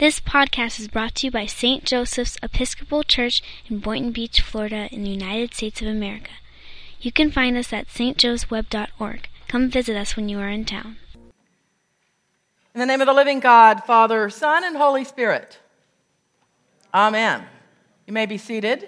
This podcast is brought to you by St. Joseph's Episcopal Church in Boynton Beach, Florida, in the United States of America. You can find us at stjoesweb.org. Come visit us when you are in town. In the name of the living God, Father, Son, and Holy Spirit. Amen. You may be seated.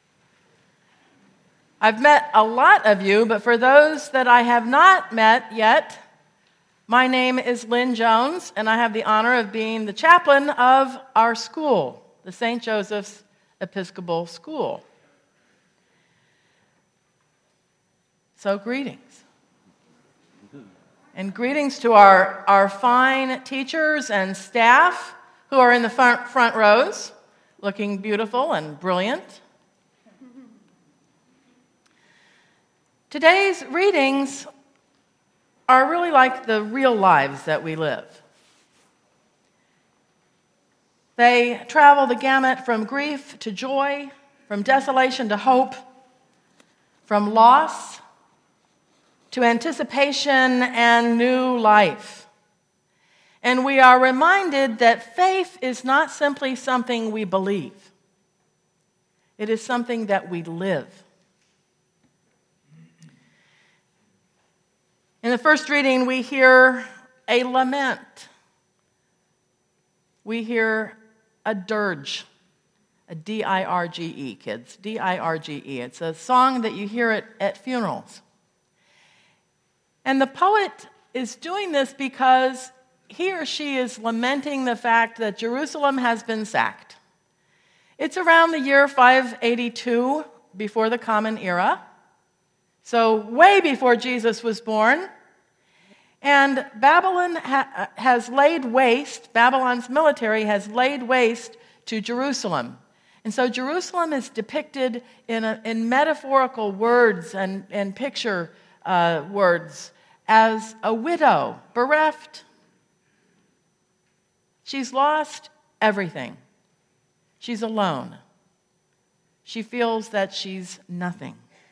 I've met a lot of you, but for those that I have not met yet, my name is Lynn Jones, and I have the honor of being the chaplain of our school, the St. Joseph's Episcopal School. So greetings. And greetings to our fine teachers and staff who are in the front rows, looking beautiful and brilliant. Today's readings are really like the real lives that we live. They travel the gamut from grief to joy, from desolation to hope, from loss to anticipation and new life. And we are reminded that faith is not simply something we believe. It is something that we live. In the first reading, we hear a lament. We hear a dirge, a D-I-R-G-E, kids, D-I-R-G-E. It's a song that you hear at funerals. And the poet is doing this because he or she is lamenting the fact that Jerusalem has been sacked. It's around the year 582 before the Common Era, so way before Jesus was born. And Babylon has laid waste, Babylon's military has laid waste to Jerusalem. And so Jerusalem is depicted in metaphorical words and picture words as a widow, bereft. She's lost everything. She's alone. She feels that she's nothing.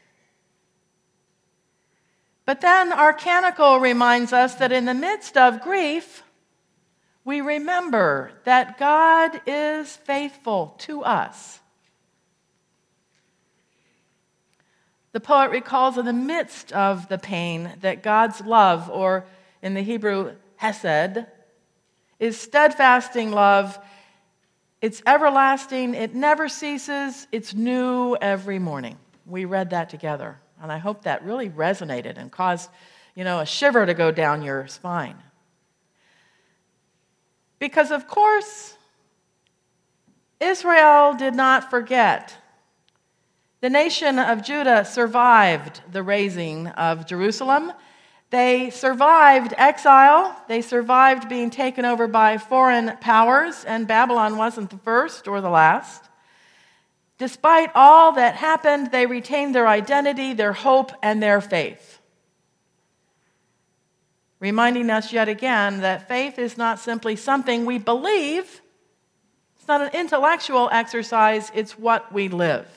But then our canticle reminds us that in the midst of grief, we remember that God is faithful to us. The poet recalls in the midst of the pain that God's love, or in the Hebrew, hesed, is steadfasting love. It's everlasting, it never ceases, it's new every morning. We read that together. And I hope that really resonated and caused, a shiver to go down your spine. Because, of course, Israel did not forget. The nation of Judah survived the razing of Jerusalem. They survived exile. They survived being taken over by foreign powers, and Babylon wasn't the first or the last. Despite all that happened, they retained their identity, their hope, and their faith. Reminding us yet again that faith is not simply something we believe. It's not an intellectual exercise, it's what we live.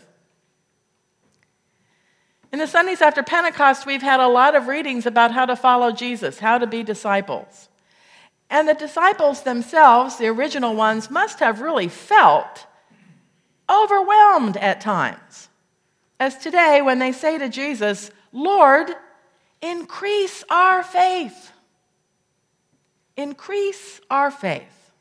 In the Sundays after Pentecost, we've had a lot of readings about how to follow Jesus, how to be disciples. And the disciples themselves, the original ones, must have really felt overwhelmed at times, as today when they say to Jesus, "Lord, increase our faith." Increase our faith.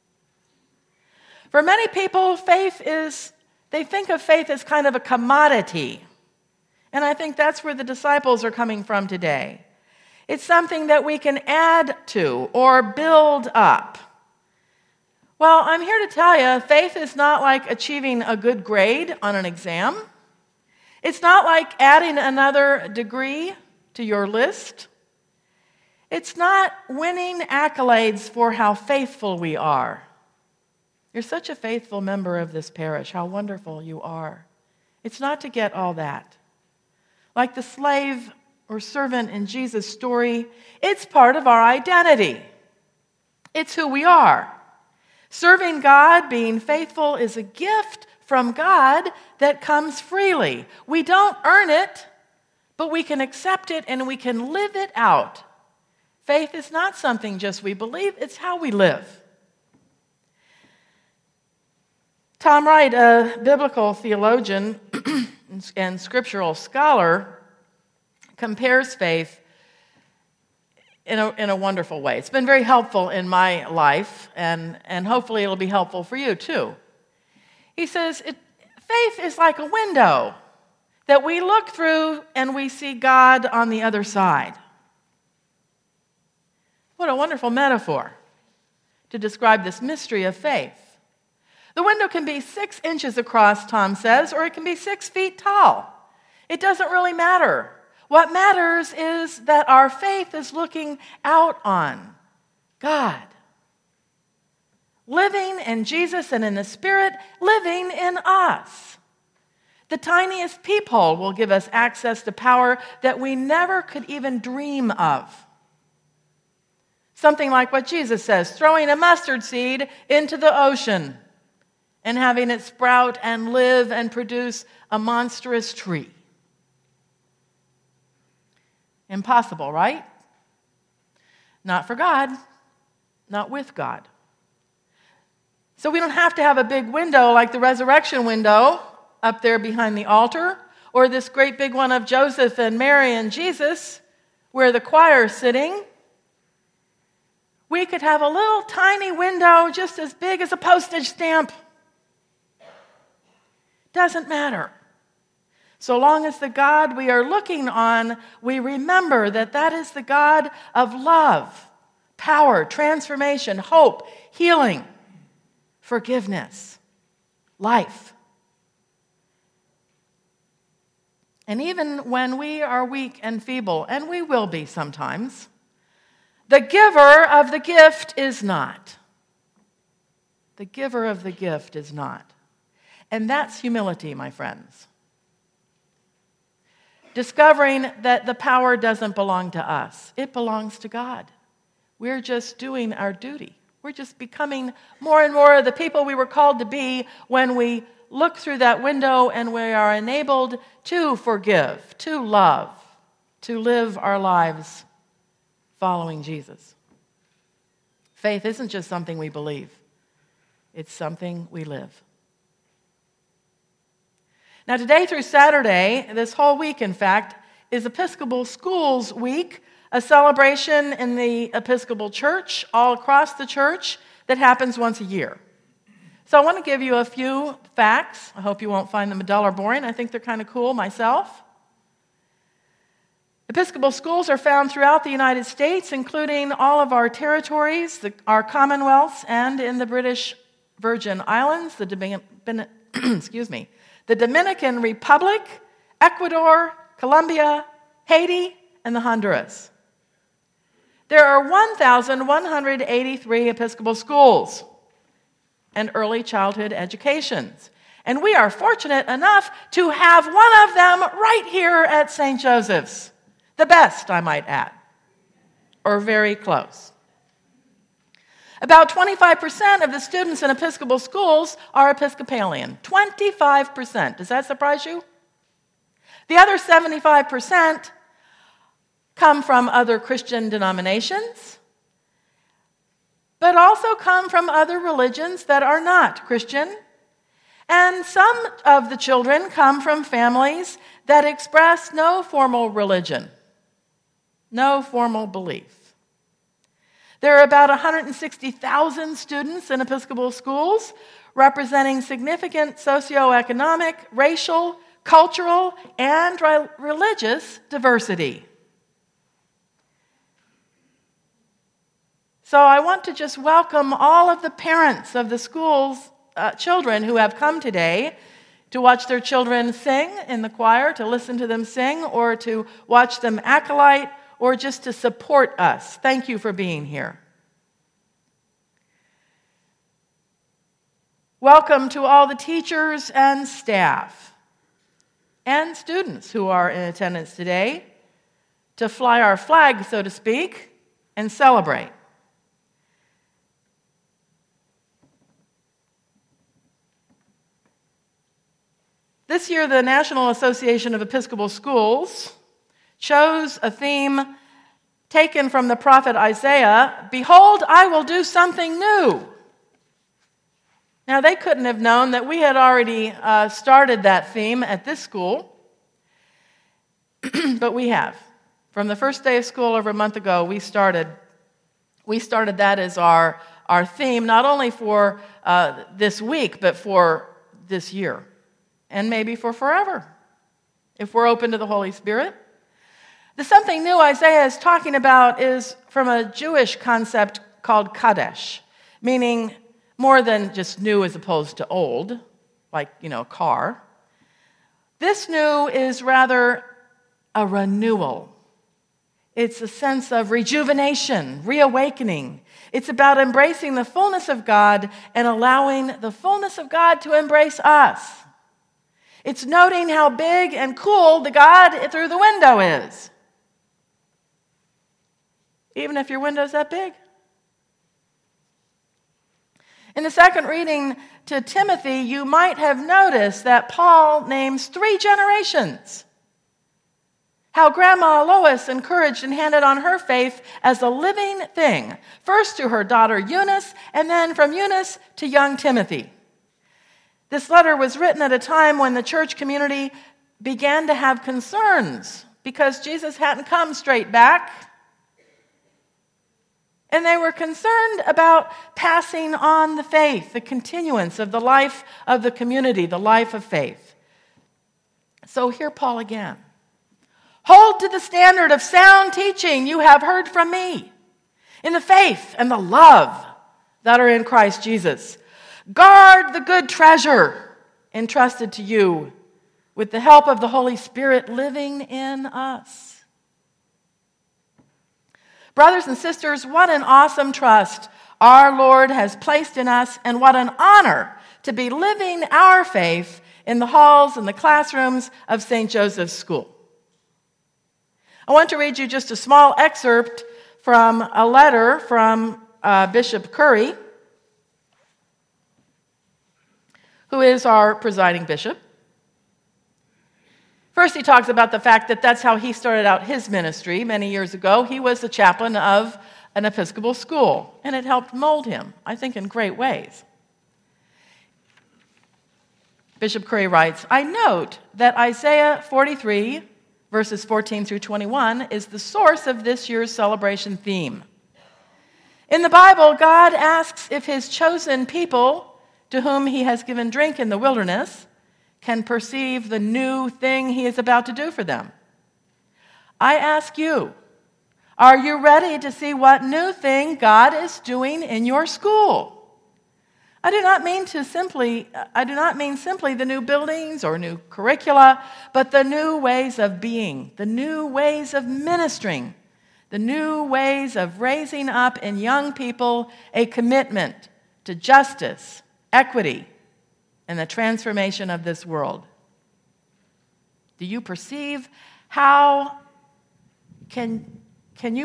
For many people, they think of faith as kind of a commodity. And I think that's where the disciples are coming from today. It's something that we can add to or build up. Well, I'm here to tell you, faith is not like achieving a good grade on an exam. It's not like adding another degree to your list. It's not winning accolades for how faithful we are. You're such a faithful member of this parish. How wonderful you are. It's not to get all that. Like the slave or servant in Jesus' story, it's part of our identity. It's who we are. Serving God, being faithful, is a gift from God that comes freely. We don't earn it, but we can accept it and we can live it out. Faith is not something just we believe, it's how we live. Tom Wright, a biblical theologian and scriptural scholar, compares faith in a wonderful way. It's been very helpful in my life, and hopefully it'll be helpful for you too. He says, faith is like a window that we look through and we see God on the other side. What a wonderful metaphor to describe this mystery of faith. The window can be 6 inches across, Tom says, or it can be 6 feet tall. It doesn't really matter. What matters is that our faith is looking out on God, living in Jesus and in the Spirit, living in us. The tiniest peephole will give us access to power that we never could even dream of. Something like what Jesus says, throwing a mustard seed into the ocean and having it sprout and live and produce a monstrous tree. Impossible, right? Not for God, not with God. So we don't have to have a big window like the resurrection window up there behind the altar, or this great big one of Joseph and Mary and Jesus where the choir is sitting. We could have a little tiny window just as big as a postage stamp. Doesn't matter. So long as the God we are looking on, we remember that that is the God of love, power, transformation, hope, healing, forgiveness, life. And even when we are weak and feeble, and we will be sometimes, the giver of the gift is not. The giver of the gift is not. And that's humility, my friends. Discovering that the power doesn't belong to us. It belongs to God. We're just doing our duty. We're just becoming more and more the people we were called to be when we look through that window and we are enabled to forgive, to love, to live our lives following Jesus. Faith isn't just something we believe. It's something we live. Now, today through Saturday, this whole week, in fact, is Episcopal Schools Week, a celebration in the Episcopal Church, all across the church, that happens once a year. So I want to give you a few facts. I hope you won't find them dull or boring. I think they're kind of cool myself. Episcopal schools are found throughout the United States, including all of our territories, our commonwealths, and in the British Virgin Islands, the Dominican Republic, Ecuador, Colombia, Haiti, and the Honduras. There are 1,183 Episcopal schools and early childhood educations. And we are fortunate enough to have one of them right here at St. Joseph's. The best, I might add, or very close. About 25% of the students in Episcopal schools are Episcopalian. 25%. Does that surprise you? The other 75% come from other Christian denominations, but also come from other religions that are not Christian. And some of the children come from families that express no formal religion, no formal belief. There are about 160,000 students in Episcopal schools, representing significant socioeconomic, racial, cultural, and religious diversity. So I want to just welcome all of the parents of the school's children who have come today to watch their children sing in the choir, to listen to them sing, or to watch them acolyte, or just to support us. Thank you for being here. Welcome to all the teachers and staff and students who are in attendance today to fly our flag, so to speak, and celebrate. This year, the National Association of Episcopal Schools chose a theme taken from the prophet Isaiah, "Behold, I will do something new." Now, they couldn't have known that we had already started that theme at this school, but we have. From the first day of school over a month ago, we started that as our theme, not only for this week, but for this year, and maybe for forever, if we're open to the Holy Spirit. The something new Isaiah is talking about is from a Jewish concept called Kadesh, meaning more than just new as opposed to old, like, a car. This new is rather a renewal. It's a sense of rejuvenation, reawakening. It's about embracing the fullness of God and allowing the fullness of God to embrace us. It's noting how big and cool the God through the window is. Even if your window's that big. In the second reading to Timothy, you might have noticed that Paul names 3 generations. How Grandma Lois encouraged and handed on her faith as a living thing, first to her daughter Eunice, and then from Eunice to young Timothy. This letter was written at a time when the church community began to have concerns because Jesus hadn't come straight back. And they were concerned about passing on the faith, the continuance of the life of the community, the life of faith. So here Paul again. Hold to the standard of sound teaching you have heard from me in the faith and the love that are in Christ Jesus. Guard the good treasure entrusted to you with the help of the Holy Spirit living in us. Brothers and sisters, what an awesome trust our Lord has placed in us, and what an honor to be living our faith in the halls and the classrooms of St. Joseph's School. I want to read you just a small excerpt from a letter from Bishop Curry, who is our presiding bishop. First, he talks about the fact that that's how he started out his ministry many years ago. He was the chaplain of an Episcopal school, and it helped mold him, I think, in great ways. Bishop Curry writes, I note that Isaiah 43, verses 14 through 21, is the source of this year's celebration theme. In the Bible, God asks if his chosen people, to whom he has given drink in the wilderness, can perceive the new thing he is about to do for them. I ask you, are you ready to see what new thing God is doing in your school? I do not mean simply the new buildings or new curricula, but the new ways of being, the new ways of ministering, the new ways of raising up in young people a commitment to justice, equity, and the transformation of this world. Do you perceive how you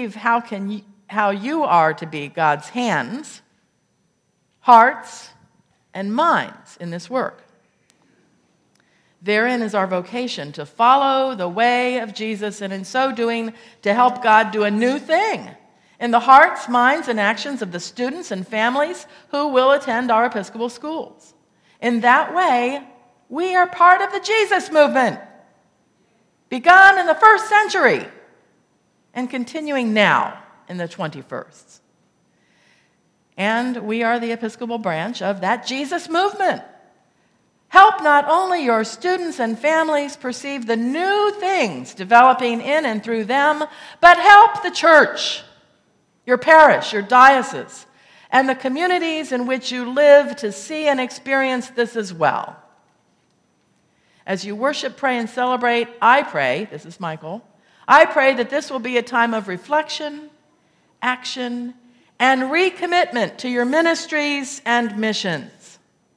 are to be God's hands, hearts, and minds in this work? Therein is our vocation, to follow the way of Jesus, and in so doing, to help God do a new thing in the hearts, minds, and actions of the students and families who will attend our Episcopal schools. In that way, we are part of the Jesus movement, begun in the first century and continuing now in the 21st. And we are the Episcopal branch of that Jesus movement. Help not only your students and families perceive the new things developing in and through them, but help the church, your parish, your diocese, and the communities in which you live to see and experience this as well. As you worship, pray, and celebrate, I pray, this is Michael, I pray that this will be a time of reflection, action, and recommitment to your ministries and missions.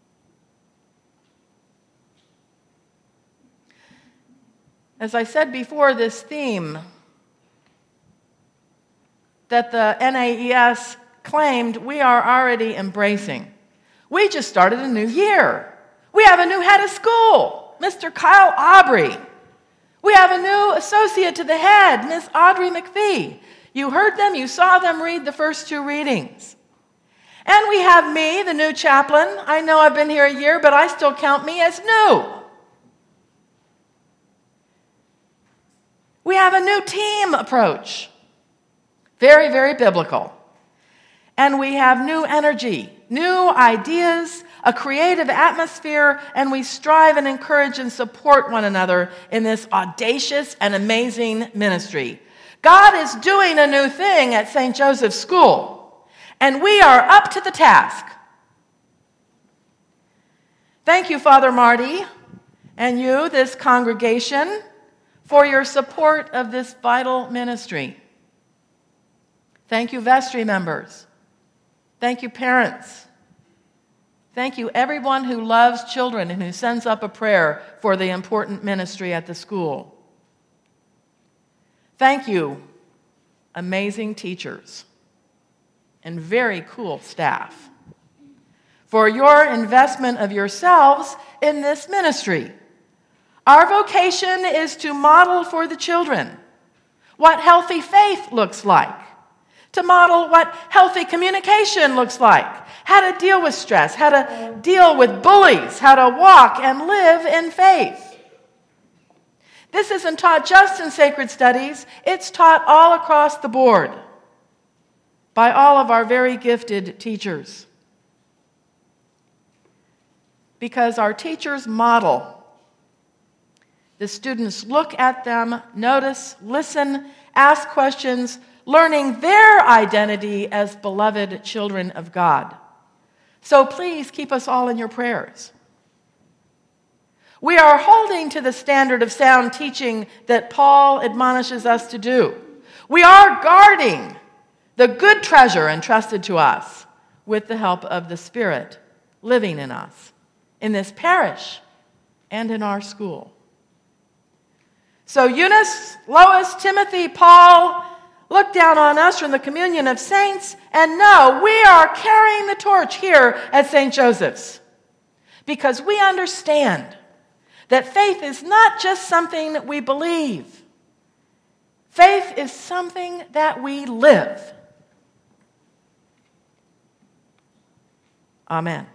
As I said before, this theme that the NAES claimed we are already embracing. We just started a new year. We have a new head of school, Mr. Kyle Aubrey. We have a new associate to the head, Miss Audrey McPhee. You heard them, you saw them read the first 2 readings. And we have me, the new chaplain. I know I've been here a year, but I still count me as new. We have a new team approach. Very, very biblical. And we have new energy, new ideas, a creative atmosphere, and we strive and encourage and support one another in this audacious and amazing ministry. God is doing a new thing at St. Joseph's School, and we are up to the task. Thank you, Father Marty, and you, this congregation, for your support of this vital ministry. Thank you, vestry members. Thank you, parents. Thank you, everyone who loves children and who sends up a prayer for the important ministry at the school. Thank you, amazing teachers and very cool staff, for your investment of yourselves in this ministry. Our vocation is to model for the children what healthy faith looks like, to model what healthy communication looks like, how to deal with stress, how to deal with bullies, how to walk and live in faith. This isn't taught just in sacred studies, it's taught all across the board by all of our very gifted teachers. Because our teachers model. The students look at them, notice, listen, ask questions, learning their identity as beloved children of God. So please keep us all in your prayers. We are holding to the standard of sound teaching that Paul admonishes us to do. We are guarding the good treasure entrusted to us with the help of the Spirit living in us, in this parish and in our school. So Eunice, Lois, Timothy, Paul, look down on us from the communion of saints and know we are carrying the torch here at St. Joseph's because we understand that faith is not just something that we believe. Faith is something that we live. Amen.